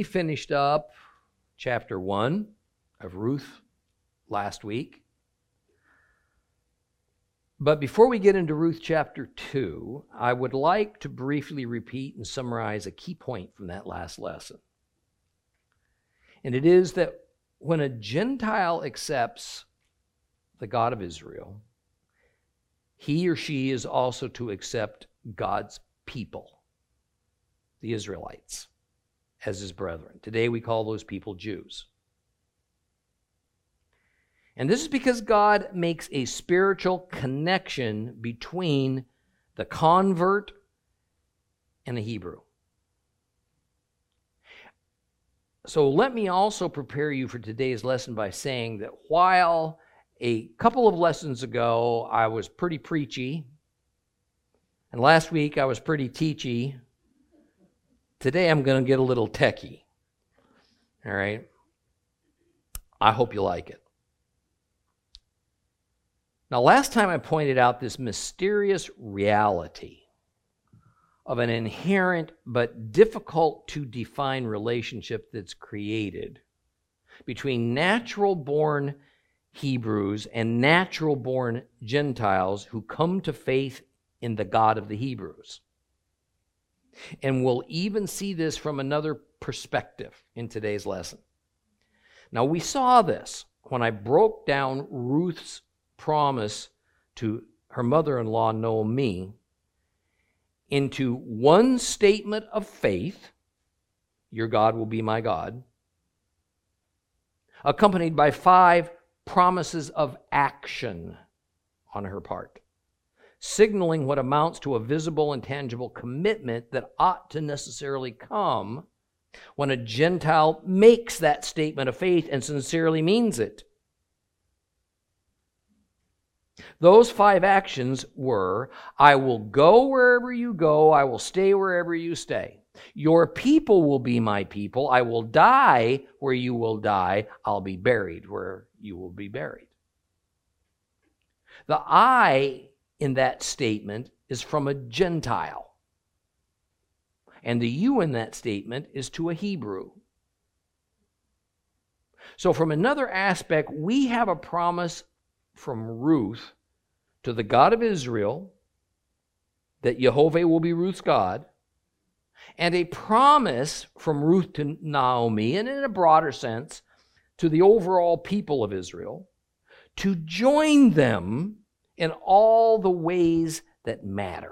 finished up chapter 1 of Ruth last week. But before we get into Ruth chapter 2, I would like to briefly repeat and summarize a key point from that last lesson. And it is that when a Gentile accepts the God of Israel, he or she is also to accept God's people, the Israelites, as his brethren. Today we call those people Jews. And this is because God makes a spiritual connection between the convert and the Hebrew. So let me also prepare you for today's lesson by saying that while a couple of lessons ago I was pretty preachy, and last week I was pretty teachy, today I'm going to get a little techie. All right? I hope you like it. Now, last time I pointed out this mysterious reality of an inherent but difficult to define relationship that's created between natural-born Hebrews and natural-born Gentiles who come to faith in the God of the Hebrews. And we'll even see this from another perspective in today's lesson. Now, we saw this when I broke down Ruth's promise to her mother-in-law, Naomi, into one statement of faith, your God will be my God, accompanied by 5 promises of action on her part, signaling what amounts to a visible and tangible commitment that ought to necessarily come when a Gentile makes that statement of faith and sincerely means it. Those 5 actions were, I will go wherever you go, I will stay wherever you stay. Your people will be my people, I will die where you will die, I'll be buried where you will be buried. The I in that statement is from a Gentile, and the you in that statement is to a Hebrew. So from another aspect, we have a promise from Ruth to the God of Israel that Jehovah will be Ruth's God, and a promise from Ruth to Naomi, and in a broader sense, to the overall people of Israel, to join them in all the ways that matter.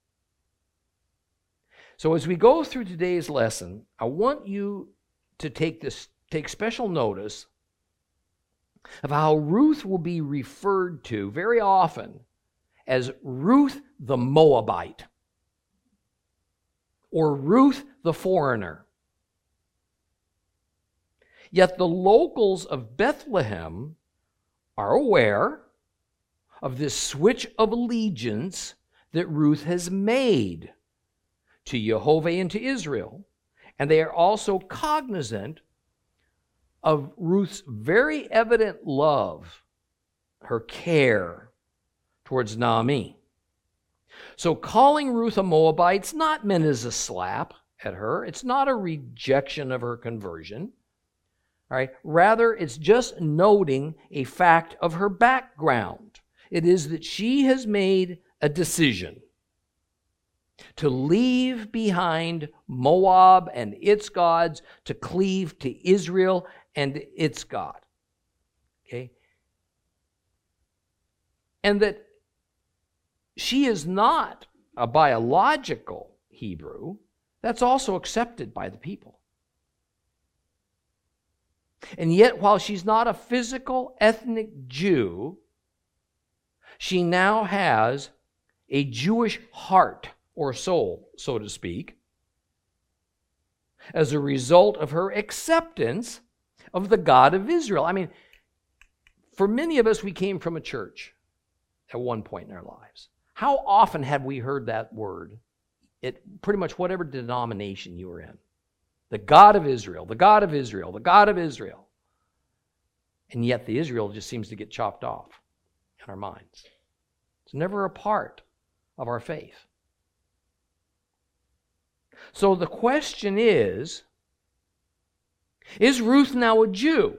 So as we go through today's lesson, I want you to take special notice of how Ruth will be referred to very often as Ruth the Moabite or Ruth the foreigner. Yet the locals of Bethlehem are aware of this switch of allegiance that Ruth has made to Jehovah and to Israel, and they are also cognizant of Ruth's very evident love, her care towards Naomi. So calling Ruth a Moabite's not meant as a slap at her. It's not a rejection of her conversion. All right? Rather, it's just noting a fact of her background. It is that she has made a decision to leave behind Moab and its gods, to cleave to Israel and its God. Okay? And that she is not a biological Hebrew. That's also accepted by the people. And yet, while she's not a physical ethnic Jew, she now has a Jewish heart or soul, so to speak, as a result of her acceptance of the God of Israel. I mean, for many of us, we came from a church at one point in our lives. How often have we heard that word at pretty much whatever denomination you were in? The God of Israel, the God of Israel, the God of Israel. And yet the Israel just seems to get chopped off in our minds. It's never a part of our faith. So the question is, Is Ruth now a Jew?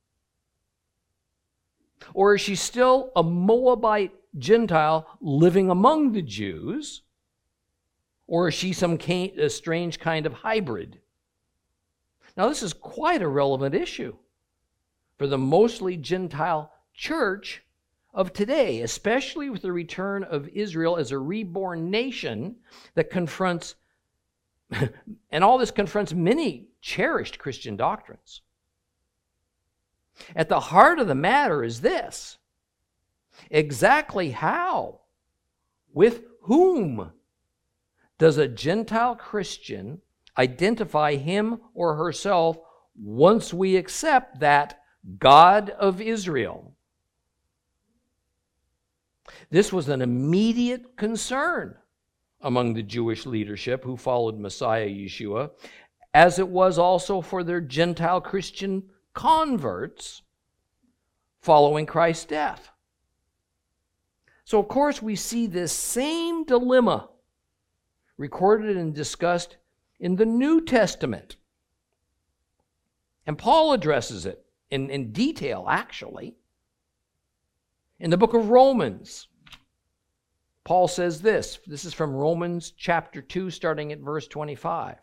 Or is she still a Moabite Gentile living among the Jews? Or is she a strange kind of hybrid? Now, this is quite a relevant issue for the mostly Gentile church of today, especially with the return of Israel as a reborn nation that confronts, and all this confronts many cherished Christian doctrines. At the heart of the matter is this: exactly how, with whom, does a Gentile Christian identify him or herself once we accept that God of Israel? This was an immediate concern among the Jewish leadership who followed Messiah Yeshua, as it was also for their Gentile Christian converts following Christ's death. So, of course, we see this same dilemma recorded and discussed in the New Testament. And Paul addresses it in detail, actually. In the book of Romans, Paul says this. This is from Romans chapter 2, starting at verse 25.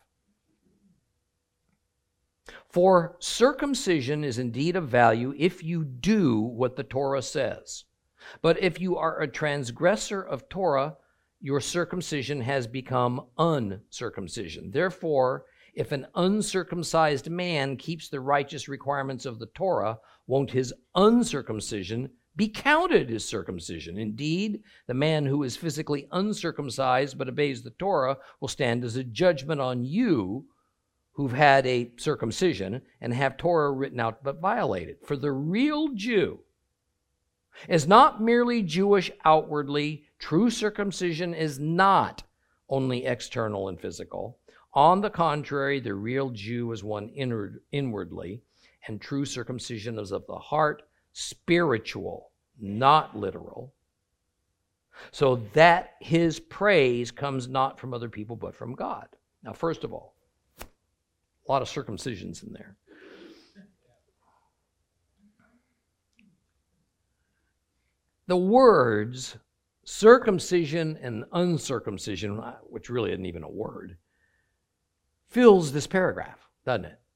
For circumcision is indeed of value if you do what the Torah says. But if you are a transgressor of Torah, your circumcision has become uncircumcision. Therefore, if an uncircumcised man keeps the righteous requirements of the Torah, won't his uncircumcision be counted as circumcision? Indeed, the man who is physically uncircumcised but obeys the Torah will stand as a judgment on you who've had a circumcision and have Torah written out but violated. For the real Jew is not merely Jewish outwardly. True circumcision is not only external and physical. On the contrary, the real Jew is one inwardly, and true circumcision is of the heart, spiritual, not literal, so that his praise comes not from other people but from God. Now, first of all, a lot of circumcisions in there. The words circumcision and uncircumcision, which really isn't even a word, fills this paragraph, doesn't it?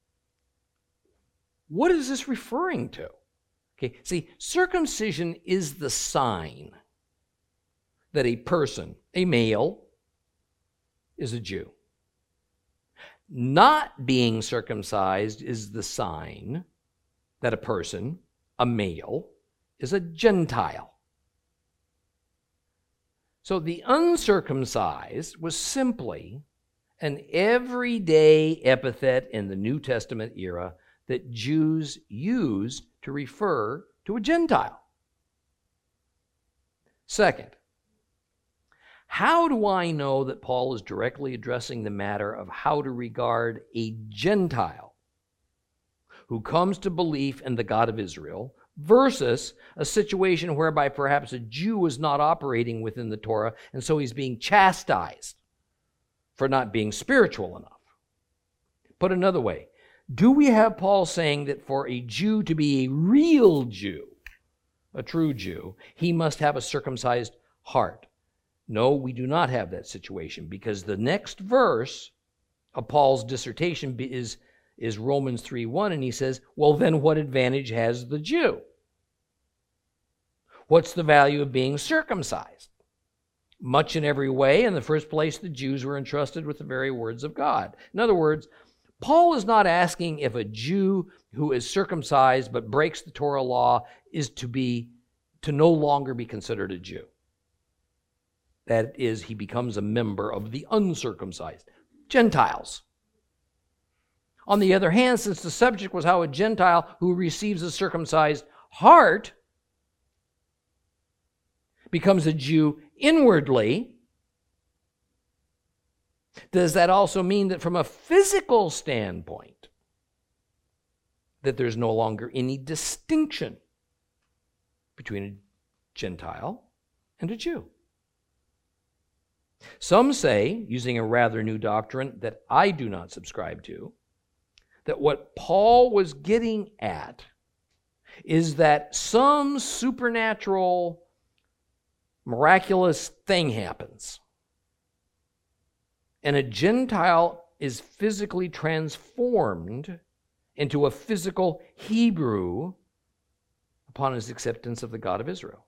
What is this referring to? Okay, see, circumcision is the sign that a person, a male, is a Jew. Not being circumcised is the sign that a person, a male, is a Gentile. So the uncircumcised was simply an everyday epithet in the New Testament era that Jews used to refer to a Gentile. Second, how do I know that Paul is directly addressing the matter of how to regard a Gentile who comes to belief in the God of Israel versus a situation whereby perhaps a Jew is not operating within the Torah and so he's being chastised for not being spiritual enough? Put another way, do we have Paul saying that for a Jew to be a real Jew, a true Jew, he must have a circumcised heart? No, we do not have that situation, because the next verse of Paul's dissertation is Romans 3:1, and he says, well, then what advantage has the Jew? What's the value of being circumcised? Much in every way. In the first place, the Jews were entrusted with the very words of God. In other words, Paul is not asking if a Jew who is circumcised but breaks the Torah law is to no longer be considered a Jew. That is, he becomes a member of the uncircumcised, Gentiles. On the other hand, since the subject was how a Gentile who receives a circumcised heart becomes a Jew inwardly, does that also mean that from a physical standpoint, that there's no longer any distinction between a Gentile and a Jew? Some say, using a rather new doctrine that I do not subscribe to, that what Paul was getting at is that some supernatural, miraculous thing happens, and a Gentile is physically transformed into a physical Hebrew upon his acceptance of the God of Israel.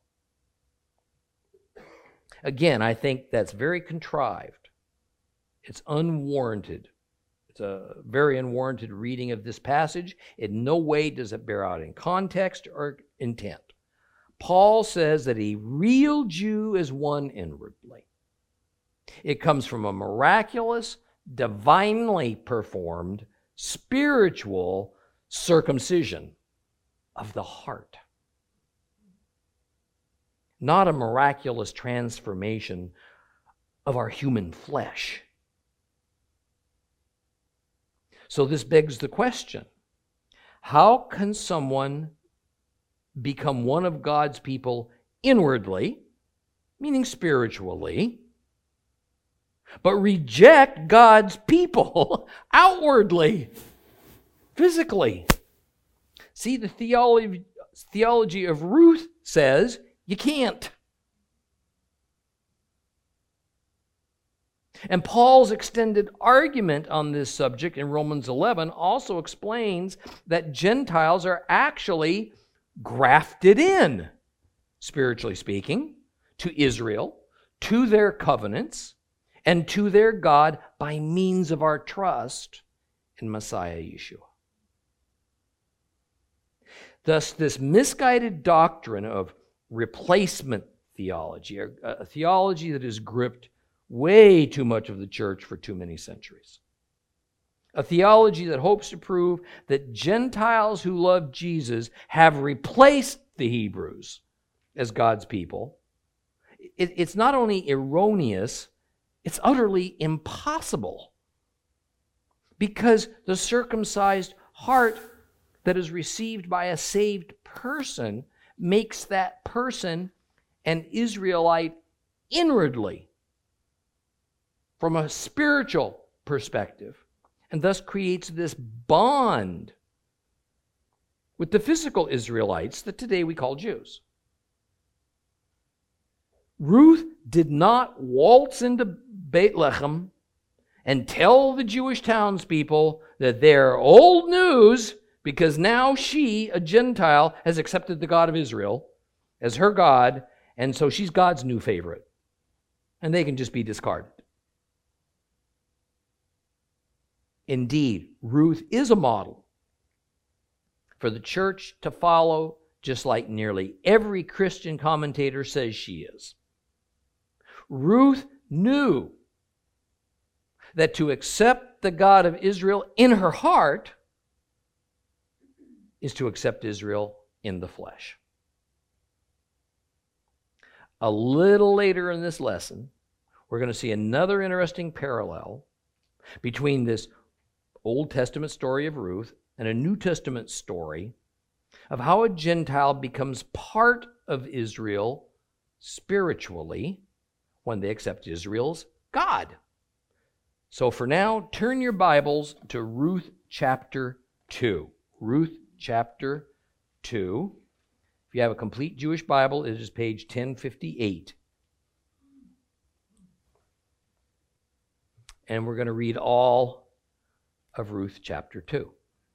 Again, I think that's very contrived. It's unwarranted. It's a very unwarranted reading of this passage. In no way does it bear out in context or intent. Paul says that a real Jew is one inwardly. It comes from a miraculous, divinely performed, spiritual circumcision of the heart. Not a miraculous transformation of our human flesh. So this begs the question, how can someone become one of God's people inwardly, meaning spiritually, but reject God's people outwardly, physically? See, the theology of Ruth says you can't. And Paul's extended argument on this subject in Romans 11 also explains that Gentiles are actually grafted in, spiritually speaking, to Israel, to their covenants, and to their God by means of our trust in Messiah Yeshua. Thus, this misguided doctrine of replacement theology, a theology that has gripped way too much of the church for too many centuries. A theology that hopes to prove that Gentiles who love Jesus have replaced the Hebrews as God's people. It's not only erroneous, it's utterly impossible. Because the circumcised heart that is received by a saved person makes that person an Israelite inwardly, from a spiritual perspective, and thus creates this bond with the physical Israelites that today we call Jews. Ruth did not waltz into Bethlehem and tell the Jewish townspeople that they're old news because now she, a Gentile, has accepted the God of Israel as her God, and so she's God's new favorite. And they can just be discarded. Indeed, Ruth is a model for the church to follow, just like nearly every Christian commentator says she is. Ruth knew that to accept the God of Israel in her heart is to accept Israel in the flesh. A little later in this lesson, we're going to see another interesting parallel between this Old Testament story of Ruth and a New Testament story of how a Gentile becomes part of Israel spiritually when they accept Israel's God. So for now, turn your Bibles to Ruth chapter 2. Ruth chapter 2. If you have a complete Jewish Bible, it is page 1058. And we're going to read all of Ruth chapter 2.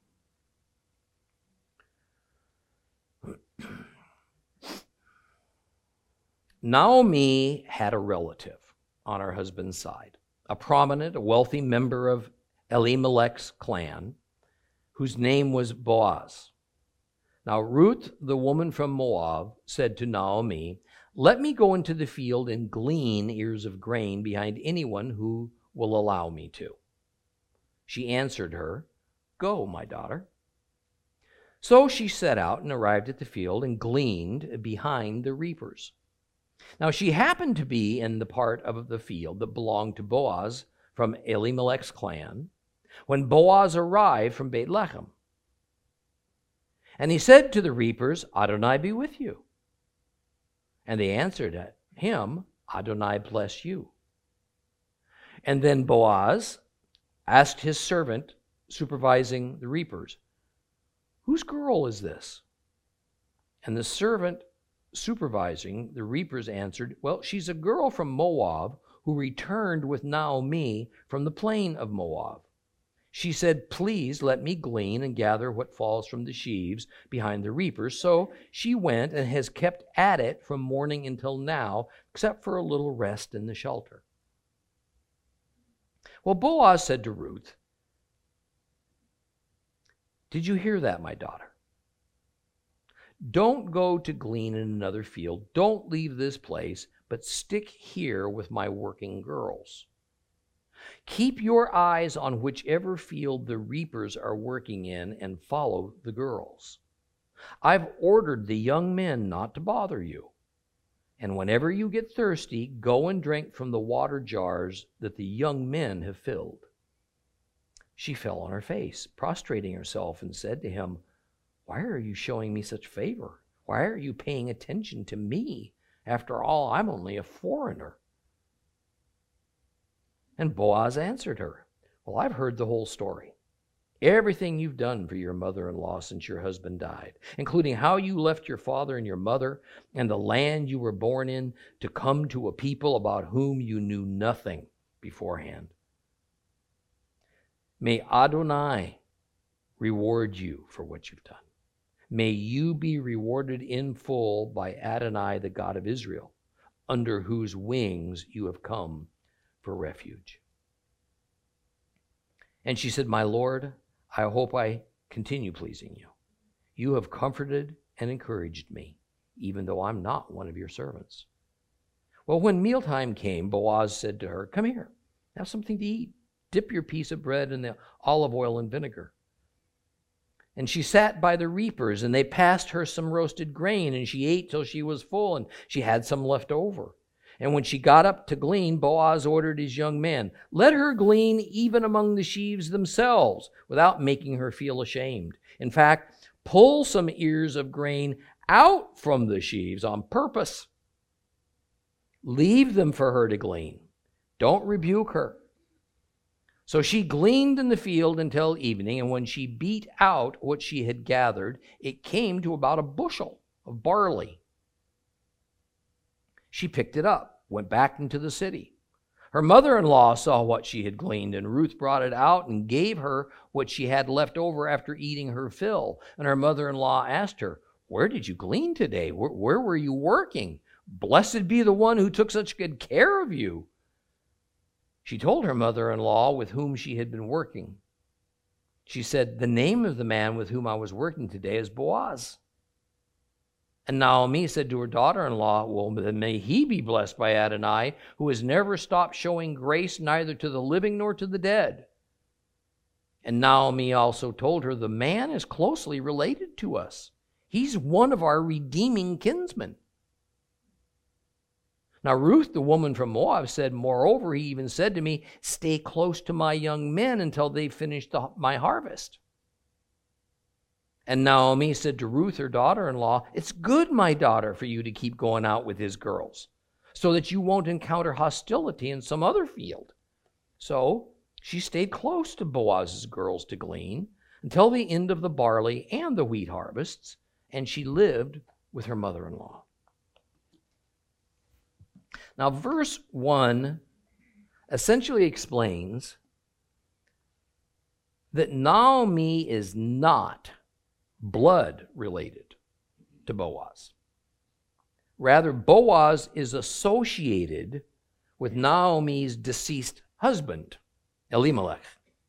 Naomi had a relative on her husband's side, a prominent, a wealthy member of Elimelech's clan, whose name was Boaz. Now Ruth, the woman from Moab, said to Naomi, "Let me go into the field and glean ears of grain behind anyone who will allow me to." She answered her, "Go, my daughter." So she set out and arrived at the field and gleaned behind the reapers. Now she happened to be in the part of the field that belonged to Boaz from Elimelech's clan when Boaz arrived from Bethlehem. And he said to the reapers, "Adonai be with you." And they answered him, "Adonai bless you." And then Boaz asked his servant, supervising the reapers, "Whose girl is this?" And the servant supervising the reapers answered, "Well, she's a girl from Moab who returned with Naomi from the plain of Moab. She said, 'Please let me glean and gather what falls from the sheaves behind the reapers.' So she went and has kept at it from morning until now, except for a little rest in the shelter." Well, Boaz said to Ruth, "Did you hear that, my daughter? Don't go to glean in another field. Don't leave this place, but stick here with my working girls. Keep your eyes on whichever field the reapers are working in and follow the girls. I've ordered the young men not to bother you. And whenever you get thirsty, go and drink from the water jars that the young men have filled." She fell on her face, prostrating herself, and said to him, "Why are you showing me such favor? Why are you paying attention to me? After all, I'm only a foreigner." And Boaz answered her, "Well, I've heard the whole story. Everything you've done for your mother-in-law since your husband died, including how you left your father and your mother and the land you were born in to come to a people about whom you knew nothing beforehand. May Adonai reward you for what you've done. May you be rewarded in full by Adonai, the God of Israel, under whose wings you have come for refuge." And she said, "My Lord, I hope I continue pleasing you. You have comforted and encouraged me, even though I'm not one of your servants." Well, when mealtime came, Boaz said to her, "Come here, have something to eat. Dip your piece of bread in the olive oil and vinegar." And she sat by the reapers, and they passed her some roasted grain, and she ate till she was full, and she had some left over. And when she got up to glean, Boaz ordered his young men, "Let her glean even among the sheaves themselves, without making her feel ashamed. In fact, pull some ears of grain out from the sheaves on purpose. Leave them for her to glean. Don't rebuke her." So she gleaned in the field until evening, and when she beat out what she had gathered, it came to about a bushel of barley. She picked it up, went back into the city. Her mother-in-law saw what she had gleaned, and Ruth brought it out and gave her what she had left over after eating her fill. And her mother-in-law asked her, "Where did you glean today? Where were you working? Blessed be the one who took such good care of you." She told her mother-in-law with whom she had been working. She said, "The name of the man with whom I was working today is Boaz." And Naomi said to her daughter-in-law, "Well, then may he be blessed by Adonai, who has never stopped showing grace neither to the living nor to the dead." And Naomi also told her, "The man is closely related to us. He's one of our redeeming kinsmen." Now Ruth, the woman from Moab, said, "Moreover, he even said to me, 'Stay close to my young men until they've finished my harvest.'" And Naomi said to Ruth, her daughter-in-law, "It's good, my daughter, for you to keep going out with his girls, so that you won't encounter hostility in some other field." So she stayed close to Boaz's girls to glean until the end of the barley and the wheat harvests, and she lived with her mother-in-law. Now, verse 1 essentially explains that Naomi is not blood related to Boaz. Rather, Boaz is associated with Naomi's deceased husband, Elimelech.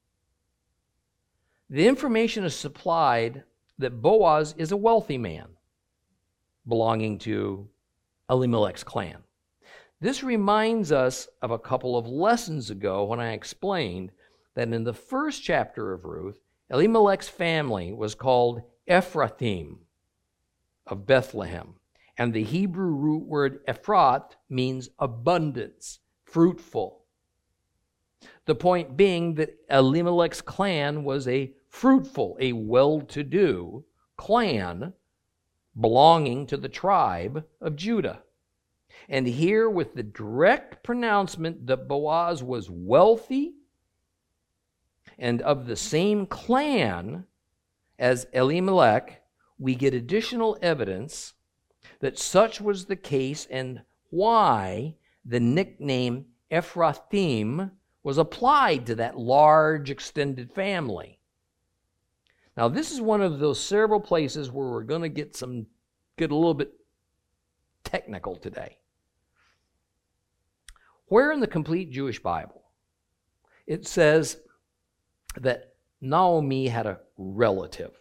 The information is supplied that Boaz is a wealthy man belonging to Elimelech's clan. This reminds us of a couple of lessons ago when I explained that in the first chapter of Ruth, Elimelech's family was called Ephrathim of Bethlehem. And the Hebrew root word Ephrath means abundance, fruitful. The point being that Elimelech's clan was a fruitful, a well-to-do clan belonging to the tribe of Judah. And here, with the direct pronouncement that Boaz was wealthy and of the same clan as Elimelech, we get additional evidence that such was the case and why the nickname Ephrathim was applied to that large extended family. Now, this is one of those several places where we're going to get a little bit technical today. Where in the complete Jewish Bible it says that Naomi had a relative.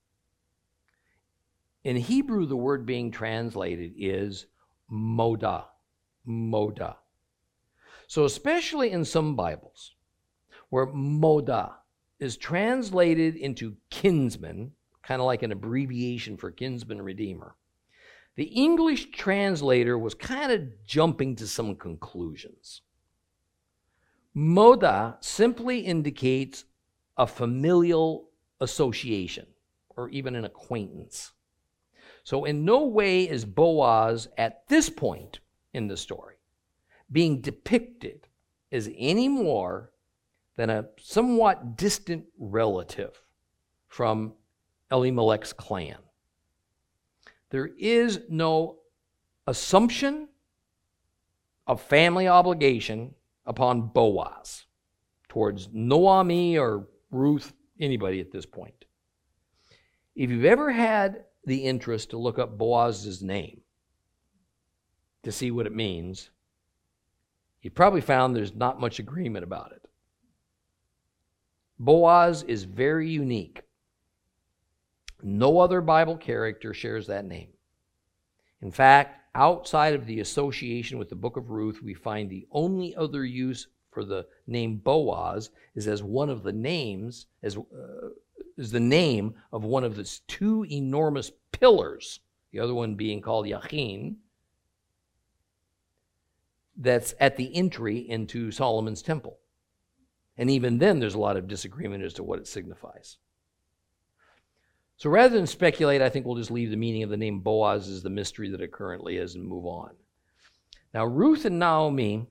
In Hebrew, the word being translated is moda. Moda. So especially in some Bibles, where moda is translated into kinsman, kind of like an abbreviation for kinsman redeemer, the English translator was kind of jumping to some conclusions. Moda simply indicates a familial association or even an acquaintance. So in no way is Boaz at this point in the story being depicted as any more than a somewhat distant relative from Elimelech's clan. There is no assumption of family obligation upon Boaz towards Naomi or Ruth, anybody at this point. If you've ever had the interest to look up Boaz's name to see what it means, you probably found there's not much agreement about it. Boaz is very unique. No other Bible character shares that name. In fact, outside of the association with the book of Ruth, we find the only other use for the name Boaz is as one of the names, is the name of one of the two enormous pillars, the other one being called Yachin, that's at the entry into Solomon's temple. And even then, there's a lot of disagreement as to what it signifies. So rather than speculate, I think we'll just leave the meaning of the name Boaz as the mystery that it currently is and move on. Now, Ruth and Naomi,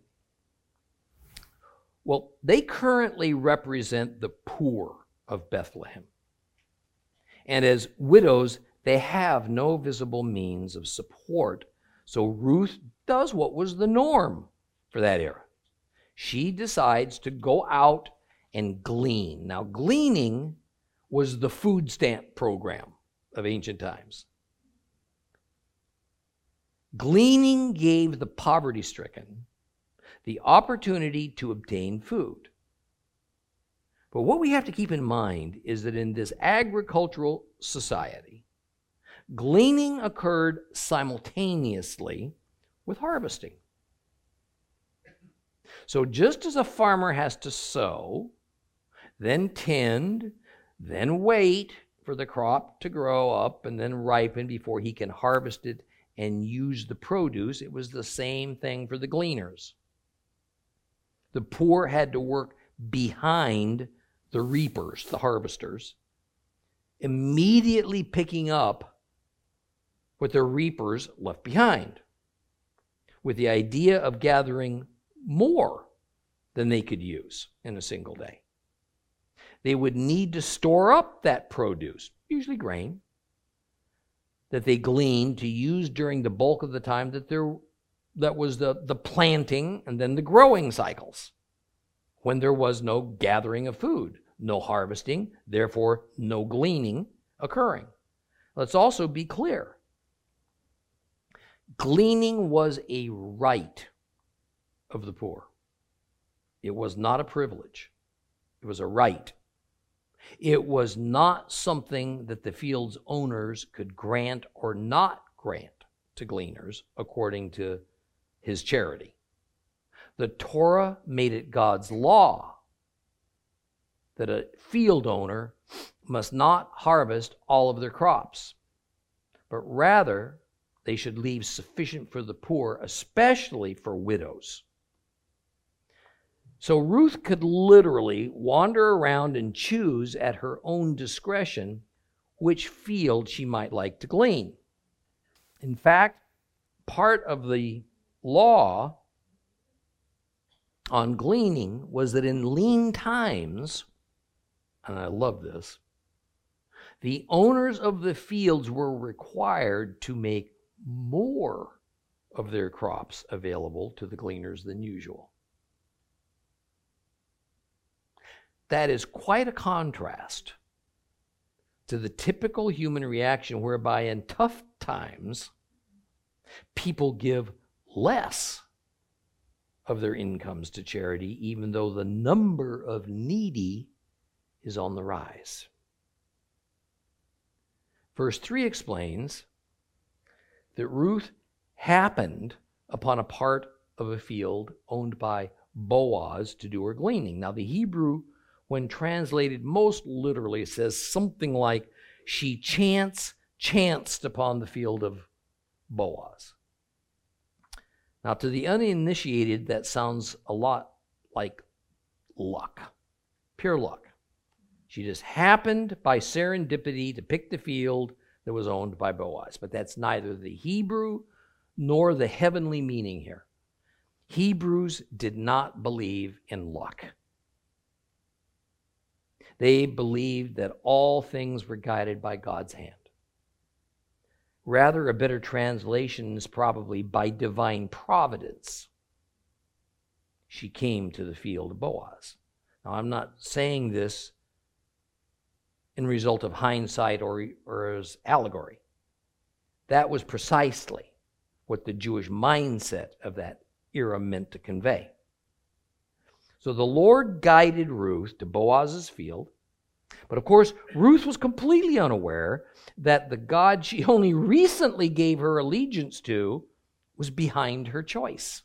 well, they currently represent the poor of Bethlehem. And as widows, they have no visible means of support. So Ruth does what was the norm for that era. She decides to go out and glean. Now, gleaning was the food stamp program of ancient times. Gleaning gave the poverty-stricken the opportunity to obtain food. But what we have to keep in mind is that in this agricultural society, gleaning occurred simultaneously with harvesting. So just as a farmer has to sow, then tend, then wait for the crop to grow up and then ripen before he can harvest it and use the produce, it was the same thing for the gleaners. The poor had to work behind the reapers, the harvesters, immediately picking up what the reapers left behind, with the idea of gathering more than they could use in a single day. They would need to store up that produce, usually grain, that they gleaned to use during the bulk of the time that was the planting and then the growing cycles, when there was no gathering of food, no harvesting, therefore no gleaning occurring. Let's also be clear. Gleaning was a right of the poor. It was not a privilege. It was a right. It was not something that the field's owners could grant or not grant to gleaners according to his charity. The Torah made it God's law that a field owner must not harvest all of their crops, but rather they should leave sufficient for the poor, especially for widows. So Ruth could literally wander around and choose at her own discretion which field she might like to glean. In fact, part of the law on gleaning was that in lean times, and I love this, the owners of the fields were required to make more of their crops available to the gleaners than usual. That is quite a contrast to the typical human reaction whereby in tough times, people give less of their incomes to charity, even though the number of needy is on the rise. Verse 3 explains that Ruth happened upon a part of a field owned by Boaz to do her gleaning. Now, the Hebrew, when translated most literally, says something like, she chanced upon the field of Boaz. Now, to the uninitiated, that sounds a lot like luck, pure luck. She just happened by serendipity to pick the field that was owned by Boaz. But that's neither the Hebrew nor the heavenly meaning here. Hebrews did not believe in luck. They believed that all things were guided by God's hand. Rather, a better translation is probably by divine providence. She came to the field of Boaz. Now, I'm not saying this in result of hindsight or as allegory. That was precisely what the Jewish mindset of that era meant to convey. So the Lord guided Ruth to Boaz's field, but of course, Ruth was completely unaware that the God she only recently gave her allegiance to was behind her choice.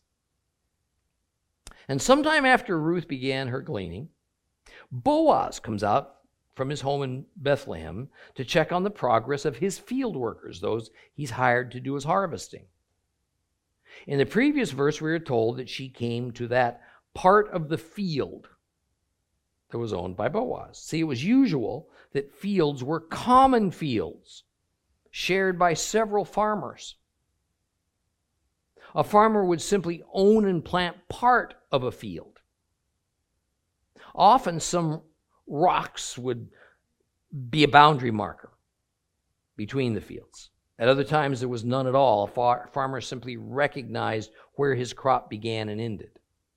And sometime after Ruth began her gleaning, Boaz comes out from his home in Bethlehem to check on the progress of his field workers, those he's hired to do his harvesting. In the previous verse, we are told that she came to that part of the field that was owned by Boaz. See, it was usual that fields were common fields shared by several farmers. A farmer would simply own and plant part of a field. Often some rocks would be a boundary marker between the fields. At other times, there was none at all. A farmer simply recognized where his crop began and ended.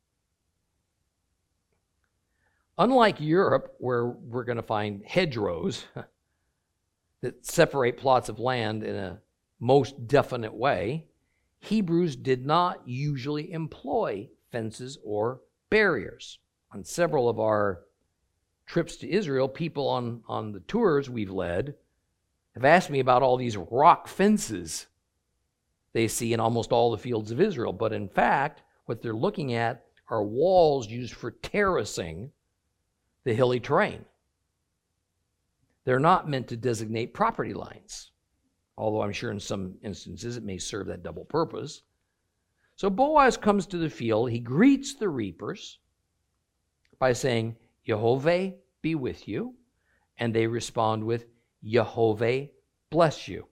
Unlike Europe, where we're going to find hedgerows that separate plots of land in a most definite way, Hebrews did not usually employ fences or barriers. On several of our trips to Israel, people on the tours we've led have asked me about all these rock fences they see in almost all the fields of Israel. But in fact, what they're looking at are walls used for terracing the hilly terrain. They're not meant to designate property lines, although I'm sure in some instances it may serve that double purpose. So Boaz comes to the field. He greets the reapers by saying, Yehovah be with you. And they respond with, Yehovah bless you.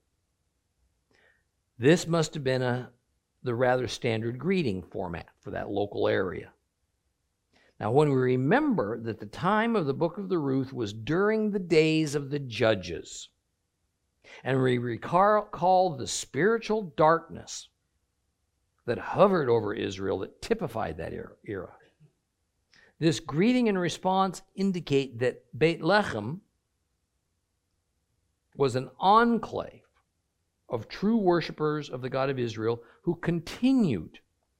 This must have been the rather standard greeting format for that local area. Now, when we remember that the time of the book of the Ruth was during the days of the judges, and we recall the spiritual darkness that hovered over Israel that typified that era, this greeting and response indicate that Beit Lechem was an enclave of true worshipers of the God of Israel who continued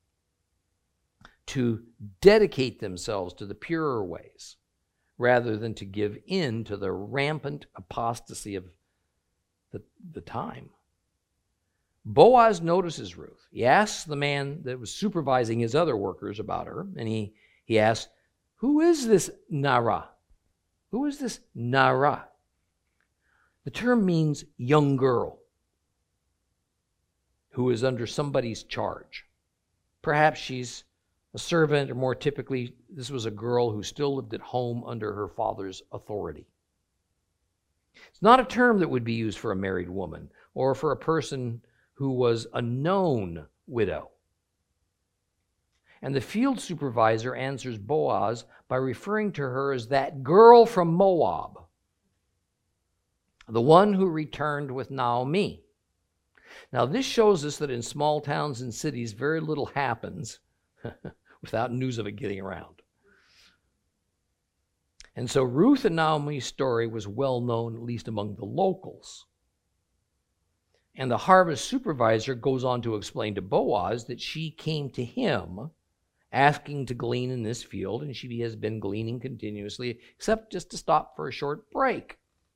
to dedicate themselves to the purer ways rather than to give in to the rampant apostasy of the time. Boaz notices Ruth. He asks the man that was supervising his other workers about her, and he asks, who is this Nara? Who is this Nara? The term means young girl who is under somebody's charge. Perhaps she's a servant, or more typically, this was a girl who still lived at home under her father's authority. It's not a term that would be used for a married woman or for a person who was a known widow. And the field supervisor answers Boaz by referring to her as that girl from Moab, the one who returned with Naomi. Now, this shows us that in small towns and cities, very little happens without news of it getting around. And so Ruth and Naomi's story was well known, at least among the locals. And the harvest supervisor goes on to explain to Boaz that she came to him asking to glean in this field, and she has been gleaning continuously, except just to stop for a short break.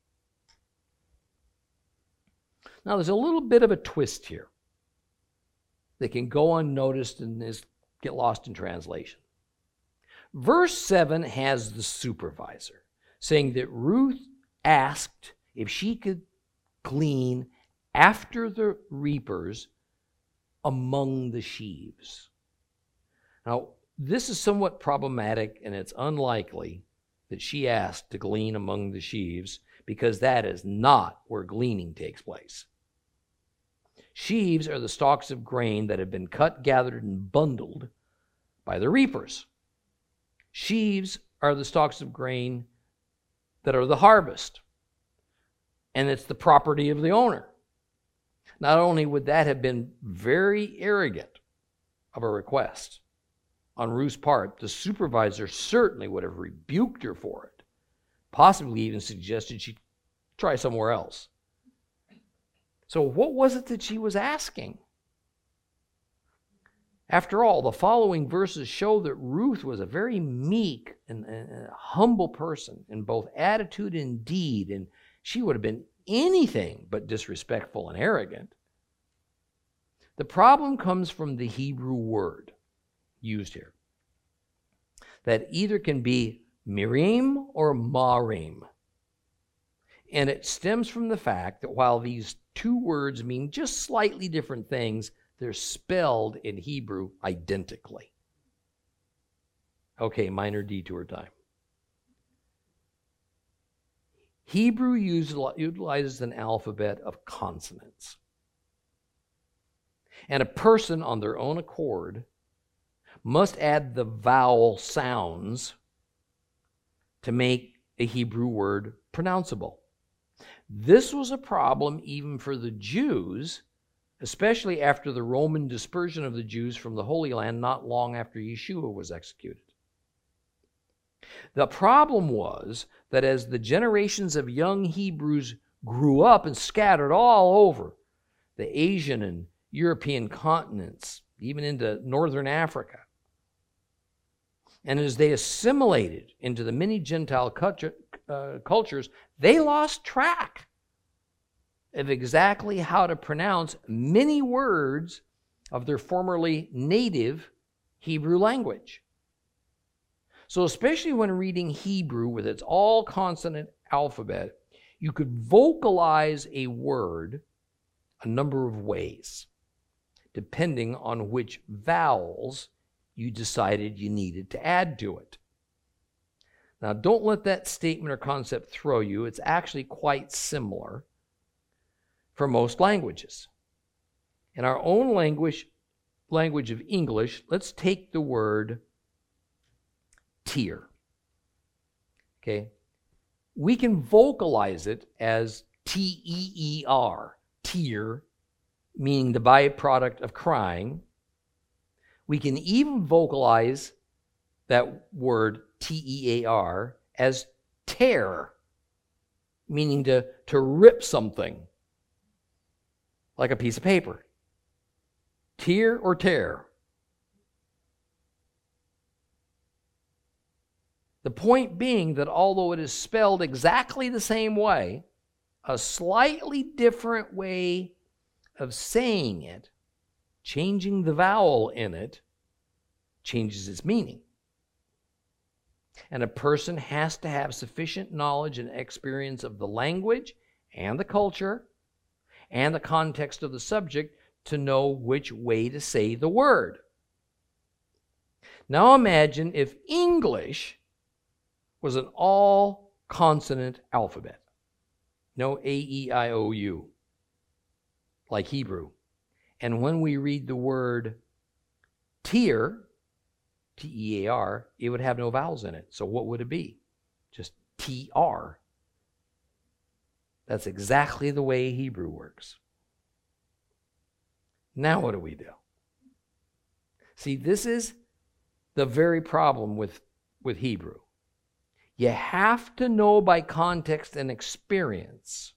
Now, there's a little bit of a twist here that can go unnoticed and get lost in translation. Verse 7 has the supervisor saying that Ruth asked if she could glean after the reapers among the sheaves. Now, this is somewhat problematic, and it's unlikely that she asked to glean among the sheaves, because that is not where gleaning takes place. Sheaves are the stalks of grain that have been cut, gathered, and bundled by the reapers. Sheaves are the stalks of grain that are the harvest, and it's the property of the owner. Not only would that have been very arrogant of a request on Ruth's part, the supervisor certainly would have rebuked her for it, possibly even suggested she try somewhere else. So what was it that she was asking? After all, the following verses show that Ruth was a very meek and humble person in both attitude and deed, and she would have been anything but disrespectful and arrogant. The problem comes from the Hebrew word used here, that either can be mirim or marim. And it stems from the fact that while these two words mean just slightly different things, they're spelled in Hebrew identically. Okay, minor detour time. Hebrew utilizes an alphabet of consonants. And a person on their own accord must add the vowel sounds to make a Hebrew word pronounceable. This was a problem even for the Jews, especially after the Roman dispersion of the Jews from the Holy Land not long after Yeshua was executed. The problem was that as the generations of young Hebrews grew up and scattered all over the Asian and European continents, even into northern Africa, and as they assimilated into the many Gentile cultures, they lost track of exactly how to pronounce many words of their formerly native Hebrew language. So especially when reading Hebrew with its all-consonant alphabet, you could vocalize a word a number of ways, depending on which vowels you decided you needed to add to it. Now, don't let that statement or concept throw you. It's actually quite similar for most languages. In our own language of English, let's take the word tear. Okay? We can vocalize it as T-E-E-R, tear, meaning the byproduct of crying. We can even vocalize that word T-E-A-R as tear, meaning to rip something, like a piece of paper. Tear or tear. The point being that although it is spelled exactly the same way, a slightly different way of saying it, changing the vowel in it, changes its meaning. And a person has to have sufficient knowledge and experience of the language and the culture and the context of the subject to know which way to say the word. Now imagine if English was an all-consonant alphabet. No A-E-I-O-U, like Hebrew. And when we read the word tear, T-E-A-R, it would have no vowels in it. So what would it be? Just T-R. That's exactly the way Hebrew works. Now what do we do? See, this is the very problem with Hebrew. You have to know by context and experience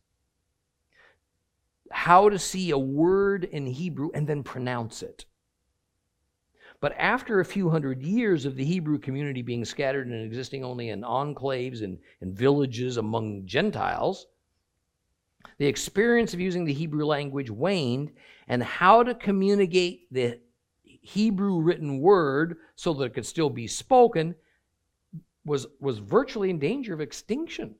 how to see a word in Hebrew and then pronounce it. But after a few hundred years of the Hebrew community being scattered and existing only in enclaves and villages among Gentiles, the experience of using the Hebrew language waned, and how to communicate the Hebrew written word so that it could still be spoken was virtually in danger of extinction.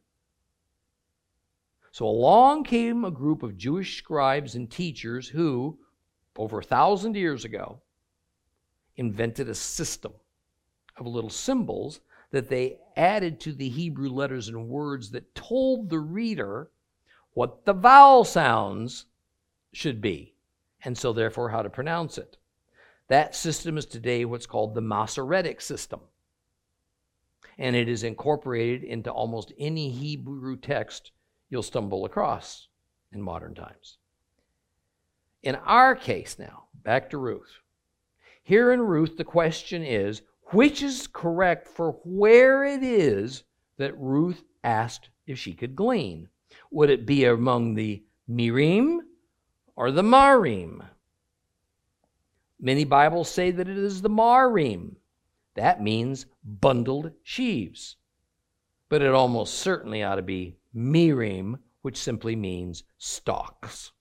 So along came a group of Jewish scribes and teachers who, over 1,000 years ago, invented a system of little symbols that they added to the Hebrew letters and words that told the reader what the vowel sounds should be, and so therefore how to pronounce it. That system is today what's called the Masoretic system, and it is incorporated into almost any Hebrew text you'll stumble across in modern times. In our case now, back to Ruth. Here in Ruth, the question is, which is correct for where it is that Ruth asked if she could glean? Would it be among the Mirim or the Marim? Many Bibles say that it is the Marim. That means bundled sheaves. But it almost certainly ought to be Mirim, which simply means stalks.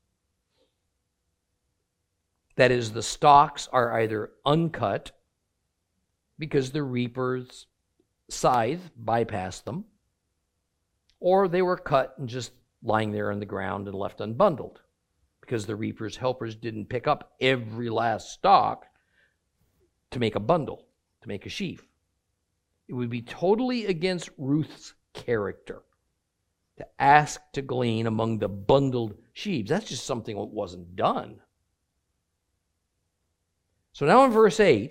That is, the stalks are either uncut because the reaper's scythe bypassed them, or they were cut and just lying there on the ground and left unbundled because the reaper's helpers didn't pick up every last stalk to make a bundle, to make a sheaf. It would be totally against Ruth's character to ask to glean among the bundled sheaves. That's just something that wasn't done. So now in verse 8,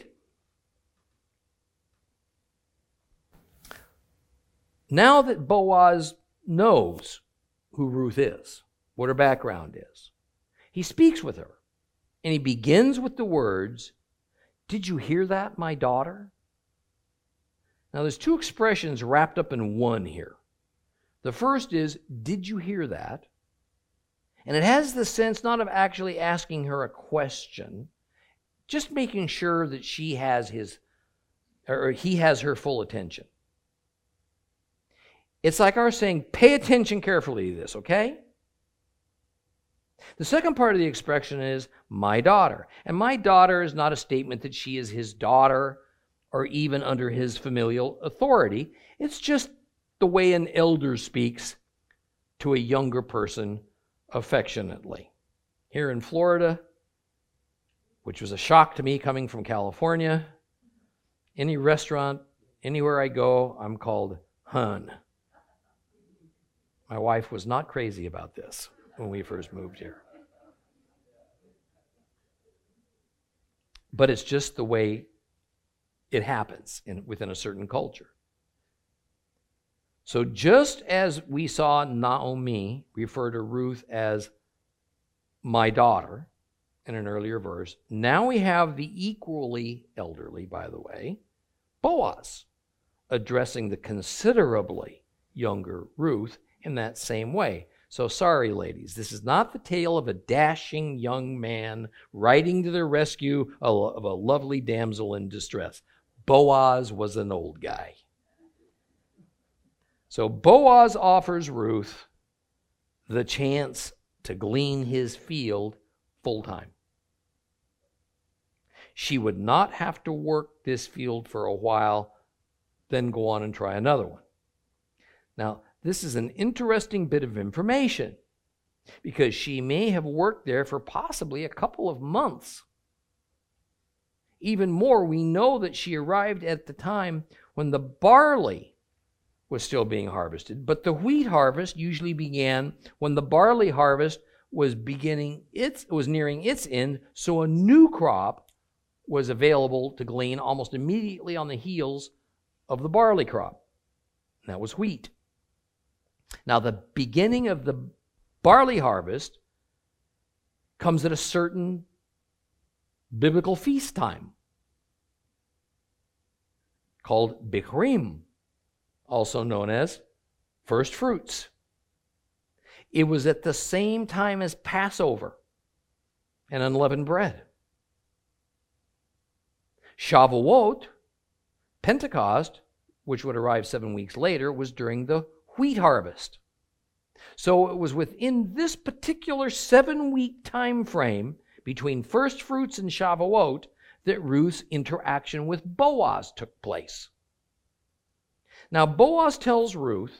now that Boaz knows who Ruth is, what her background is, he speaks with her, and he begins with the words, "Did you hear that, my daughter?" Now there's two expressions wrapped up in one here. The first is, "Did you hear that?" And it has the sense not of actually asking her a question, just making sure that he has her full attention. It's like our saying, pay attention carefully to this, okay? The second part of the expression is, my daughter. And my daughter is not a statement that she is his daughter or even under his familial authority. It's just the way an elder speaks to a younger person affectionately. Here in Florida, which was a shock to me coming from California, any restaurant, anywhere I go, I'm called hun. My wife was not crazy about this when we first moved here. But it's just the way it happens within a certain culture. So just as we saw Naomi refer to Ruth as my daughter in an earlier verse, now we have the equally elderly, by the way, Boaz, addressing the considerably younger Ruth in that same way. So sorry, ladies, this is not the tale of a dashing young man riding to the rescue of a lovely damsel in distress. Boaz was an old guy. So Boaz offers Ruth the chance to glean his field full time. She would not have to work this field for a while, then go on and try another one. Now, this is an interesting bit of information because she may have worked there for possibly a couple of months. Even more, we know that she arrived at the time when the barley was still being harvested, but the wheat harvest usually began when the barley harvest was nearing its end, so a new crop was available to glean almost immediately on the heels of the barley crop. That was wheat. Now, the beginning of the barley harvest comes at a certain biblical feast time called Bichurim, also known as first fruits. It was at the same time as Passover and unleavened bread. Shavuot, Pentecost, which would arrive 7 weeks later, was during the wheat harvest. So it was within this particular 7-week time frame between first fruits and Shavuot that Ruth's interaction with Boaz took place. Now, Boaz tells Ruth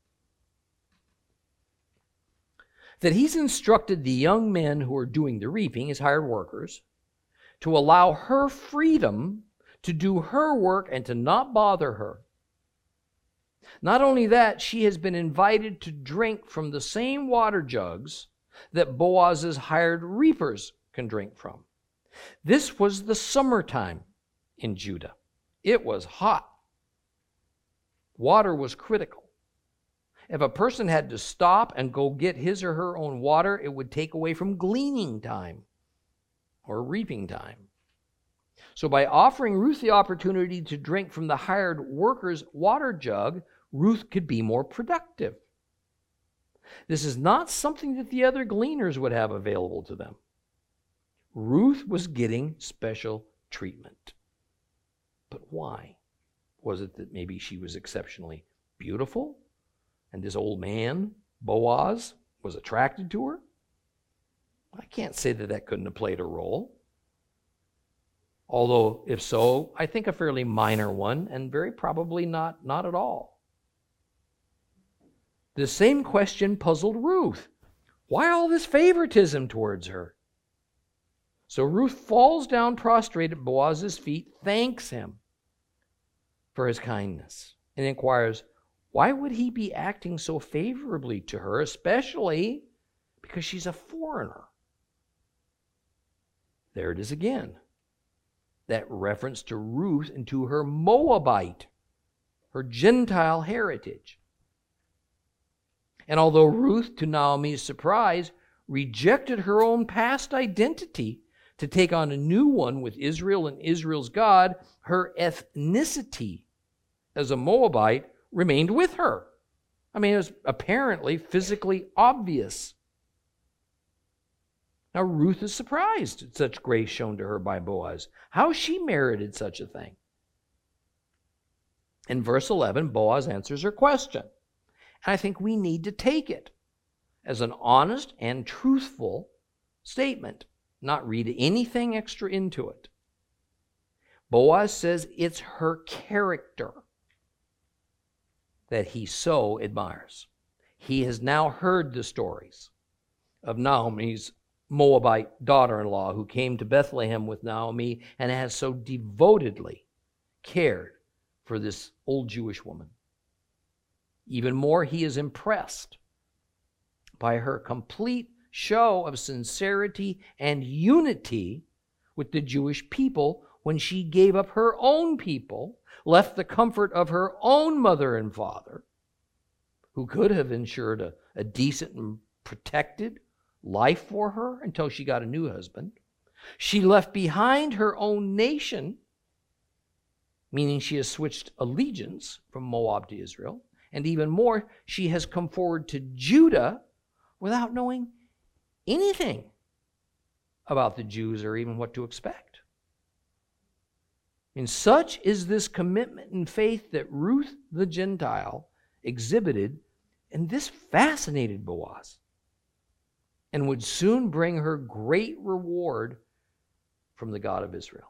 that he's instructed the young men who are doing the reaping, his hired workers, to allow her freedom to do her work and to not bother her. Not only that, she has been invited to drink from the same water jugs that Boaz's hired reapers can drink from. This was the summertime in Judah. It was hot. Water was critical. If a person had to stop and go get his or her own water, it would take away from gleaning time or reaping time. So by offering Ruth the opportunity to drink from the hired worker's water jug, Ruth could be more productive. This is not something that the other gleaners would have available to them. Ruth was getting special treatment. But why? Was it that maybe she was exceptionally beautiful and this old man, Boaz, was attracted to her? I can't say that that couldn't have played a role. Although, if so, I think a fairly minor one, and very probably not at all. The same question puzzled Ruth. Why all this favoritism towards her? So Ruth falls down prostrate at Boaz's feet, thanks him for his kindness, and inquires, why would he be acting so favorably to her, especially because she's a foreigner? There it is again. That reference to Ruth and to her Moabite, her Gentile heritage. And although Ruth, to Naomi's surprise, rejected her own past identity to take on a new one with Israel and Israel's God, her ethnicity as a Moabite remained with her. I mean, it was apparently physically obvious. Now, Ruth is surprised at such grace shown to her by Boaz. How she merited such a thing? In verse 11, Boaz answers her question. And I think we need to take it as an honest and truthful statement, not read anything extra into it. Boaz says it's her character that he so admires. He has now heard the stories of Naomi's Moabite daughter-in-law who came to Bethlehem with Naomi and has so devotedly cared for this old Jewish woman. Even more, he is impressed by her complete show of sincerity and unity with the Jewish people when she gave up her own people, left the comfort of her own mother and father, who could have ensured a decent and protected life for her until she got a new husband. She left behind her own nation, meaning she has switched allegiance from Moab to Israel. And even more, she has come forward to Judah without knowing anything about the Jews or even what to expect. And such is this commitment and faith that Ruth the Gentile exhibited, and this fascinated Boaz and would soon bring her great reward from the God of Israel.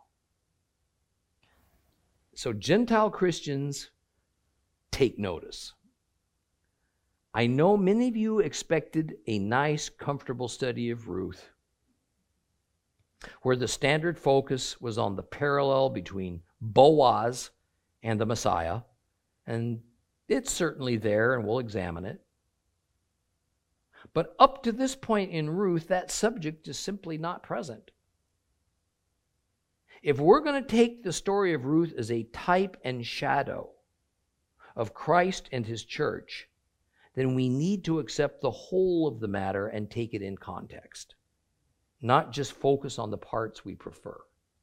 So Gentile Christians, take notice. I know many of you expected a nice, comfortable study of Ruth, where the standard focus was on the parallel between Boaz and the Messiah, and it's certainly there, and we'll examine it. But up to this point in Ruth, that subject is simply not present. If we're going to take the story of Ruth as a type and shadow of Christ and his church, then we need to accept the whole of the matter and take it in context, not just focus on the parts we prefer.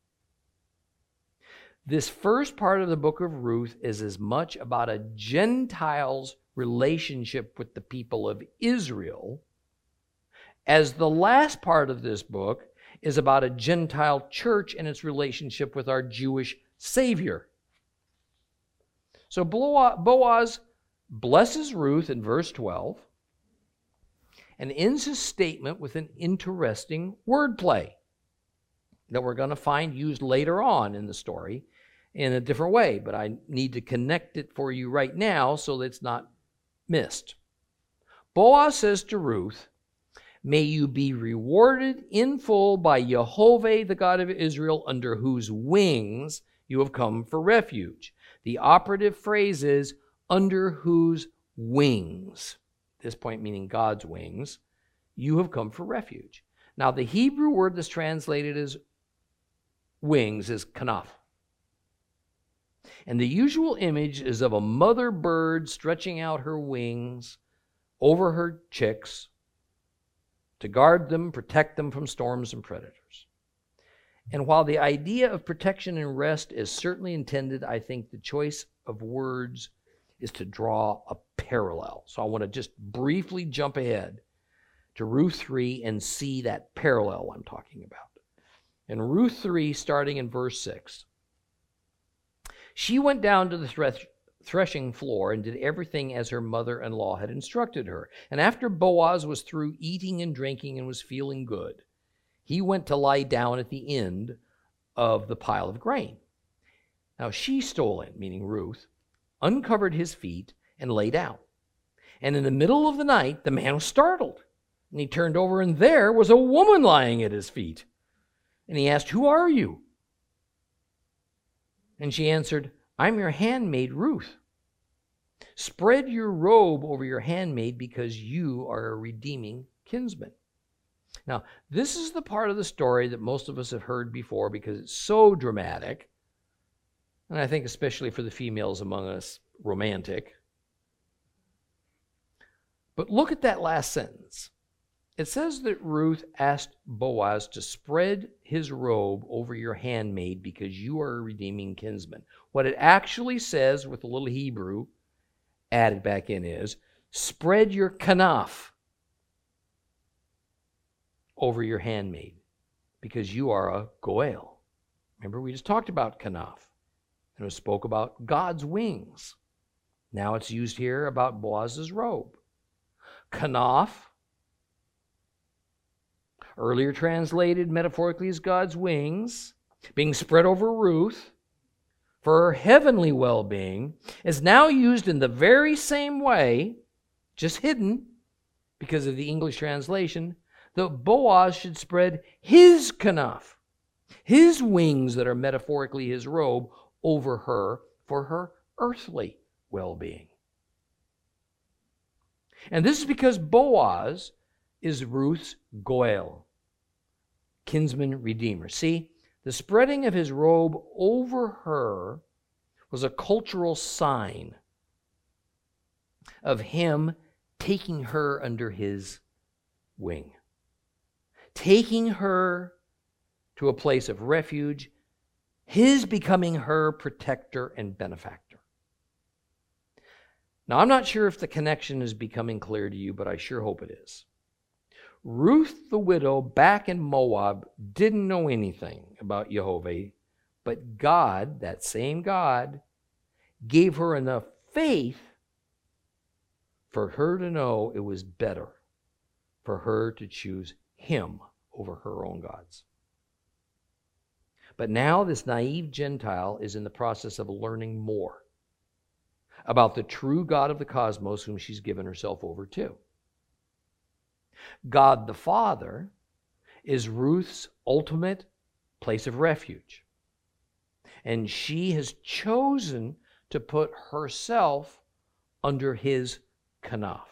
This first part of the book of Ruth is as much about a Gentile's relationship with the people of Israel as the last part of this book is about a Gentile church and its relationship with our Jewish Savior. So Boaz blesses Ruth in verse 12 and ends his statement with an interesting wordplay that we're going to find used later on in the story in a different way, but I need to connect it for you right now so that it's not missed. Boaz says to Ruth, "May you be rewarded in full by Jehovah, the God of Israel, under whose wings you have come for refuge." The operative phrase is, under whose wings, at this point meaning God's wings, you have come for refuge. Now, the Hebrew word that's translated as wings is kanaf. And the usual image is of a mother bird stretching out her wings over her chicks to guard them, protect them from storms and predators. And while the idea of protection and rest is certainly intended, I think the choice of words is to draw a parallel. So I want to just briefly jump ahead to Ruth 3 and see that parallel I'm talking about. In Ruth 3, starting in verse 6, she went down to the threshing floor and did everything as her mother-in-law had instructed her. And after Boaz was through eating and drinking and was feeling good, he went to lie down at the end of the pile of grain. Now she stole in, meaning Ruth, uncovered his feet and lay down. And in the middle of the night, the man was startled. And he turned over, and there was a woman lying at his feet. And he asked, "Who are you?" And she answered, "I'm your handmaid, Ruth. Spread your robe over your handmaid because you are a redeeming kinsman." Now, this is the part of the story that most of us have heard before because it's so dramatic, and I think especially for the females among us, romantic. But look at that last sentence. It says that Ruth asked Boaz to spread his robe over your handmaid because you are a redeeming kinsman. What it actually says, with a little Hebrew added back in, is spread your kanaf over your handmaid because you are a goel. Remember, we just talked about kanaf, and it spoke about God's wings. Now it's used here about Boaz's robe. Kanaf, earlier translated metaphorically as God's wings, being spread over Ruth for her heavenly well-being, is now used in the very same way, just hidden because of the English translation, that Boaz should spread his kanaf, his wings that are metaphorically his robe, over her for her earthly well-being. And this is because Boaz is Ruth's goel, kinsman redeemer. See, the spreading of his robe over her was a cultural sign of him taking her under his wing, taking her to a place of refuge, his becoming her protector and benefactor. Now, I'm not sure if the connection is becoming clear to you, but I sure hope it is. Ruth the widow back in Moab didn't know anything about Jehovah, but God, that same God, gave her enough faith for her to know it was better for her to choose him over her own gods. But now this naive Gentile is in the process of learning more about the true God of the cosmos whom she's given herself over to. God the Father is Ruth's ultimate place of refuge. And she has chosen to put herself under his kanaf.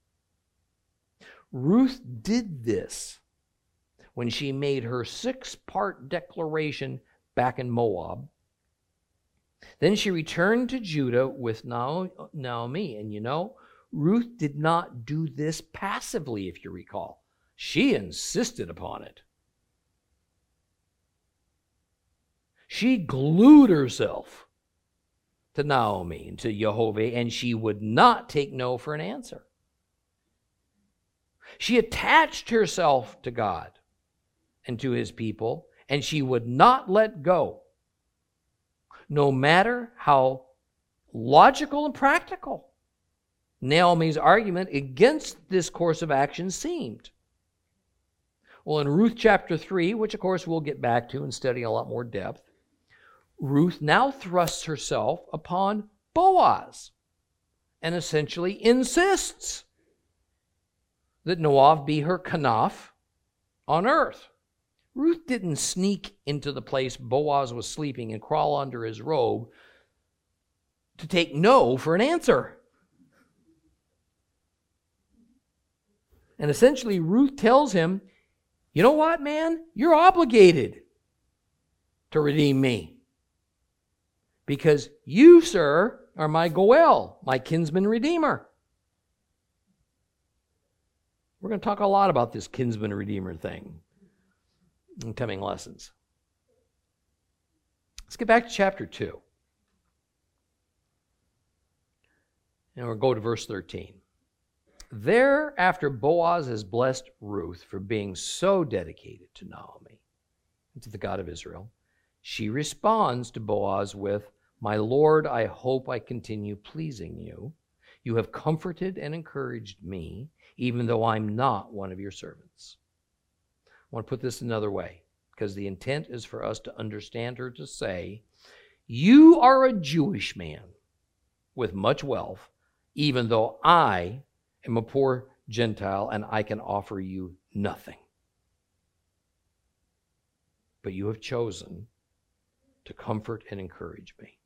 Ruth did this when she made her 6-part declaration back in Moab. Then she returned to Judah with Naomi. And you know, Ruth did not do this passively, if you recall. She insisted upon it. She glued herself to Naomi and to Jehovah, and she would not take no for an answer. She attached herself to God and to his people, and she would not let go, no matter how logical and practical Naomi's argument against this course of action seemed. Well, in Ruth chapter 3, which of course we'll get back to and study in a lot more depth, Ruth now thrusts herself upon Boaz and essentially insists that Noah be her kanaf on earth. Ruth didn't sneak into the place Boaz was sleeping and crawl under his robe to take no for an answer. And essentially, Ruth tells him, you know what, man? You're obligated to redeem me. Because you, sir, are my Goel, my kinsman redeemer. We're going to talk a lot about this kinsman redeemer thing in coming lessons. Let's get back to chapter 2. And we'll go to verse 13. Thereafter, Boaz has blessed Ruth for being so dedicated to Naomi and to the God of Israel. She responds to Boaz with, my Lord, I hope I continue pleasing you. You have comforted and encouraged me, even though I'm not one of your servants. I want to put this another way, because the intent is for us to understand her to say, you are a Jewish man with much wealth, even though I am a poor Gentile and I can offer you nothing. But you have chosen to comfort and encourage me.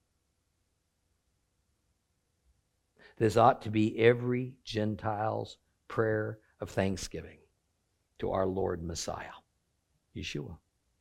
This ought to be every Gentile's prayer of thanksgiving to our Lord Messiah, Yeshua.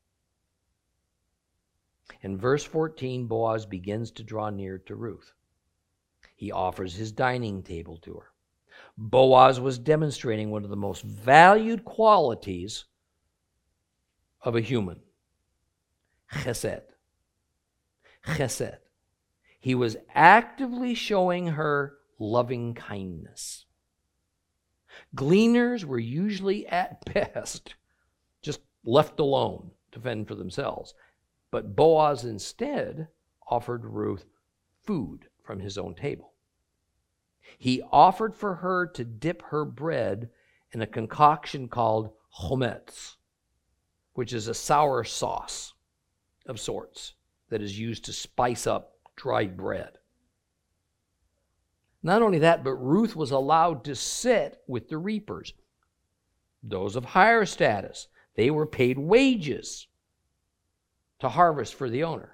In verse 14, Boaz begins to draw near to Ruth. He offers his dining table to her. Boaz was demonstrating one of the most valued qualities of a human, chesed. Chesed. He was actively showing her loving kindness. Gleaners were usually at best just left alone to fend for themselves. But Boaz instead offered Ruth food from his own table. He offered for her to dip her bread in a concoction called chometz, which is a sour sauce of sorts that is used to spice up dried bread. Not only that, but Ruth was allowed to sit with the reapers, those of higher status. They were paid wages to harvest for the owner.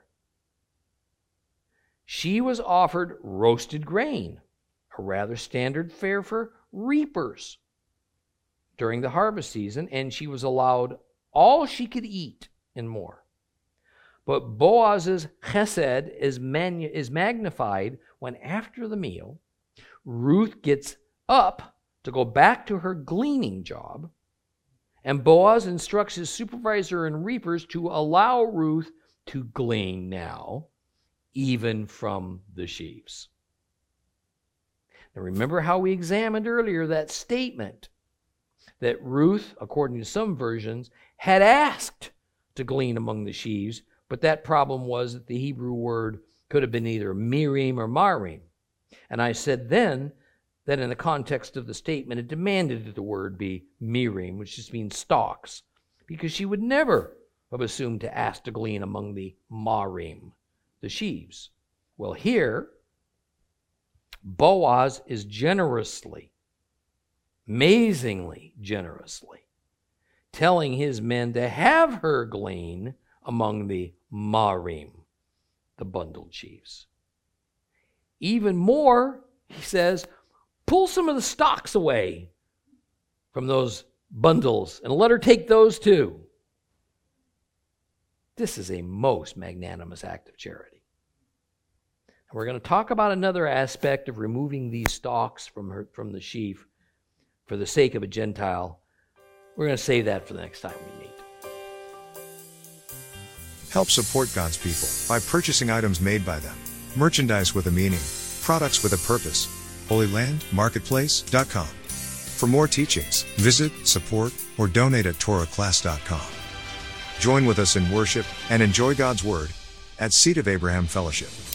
She was offered roasted grain, a rather standard fare for reapers during the harvest season, and she was allowed all she could eat and more. But Boaz's chesed is magnified when after the meal, Ruth gets up to go back to her gleaning job, and Boaz instructs his supervisor and reapers to allow Ruth to glean now, even from the sheaves. Now remember how we examined earlier that statement that Ruth, according to some versions, had asked to glean among the sheaves, but that problem was that the Hebrew word could have been either mirim or marim. And I said then that in the context of the statement, it demanded that the word be mirim, which just means stalks, because she would never have assumed to ask to glean among the marim, the sheaves. Well, here, Boaz is generously, amazingly generously, telling his men to have her glean among the marim, the bundled sheaves. Even more, he says, pull some of the stalks away from those bundles and let her take those too. This is a most magnanimous act of charity. And we're going to talk about another aspect of removing these stalks from the sheaf for the sake of a Gentile. We're going to save that for the next time we meet. Help support God's people by purchasing items made by them. Merchandise with a meaning, products with a purpose. HolyLandMarketplace.com. For more teachings, visit, support, or donate at TorahClass.com. Join with us in worship and enjoy God's Word at Seed of Abraham Fellowship.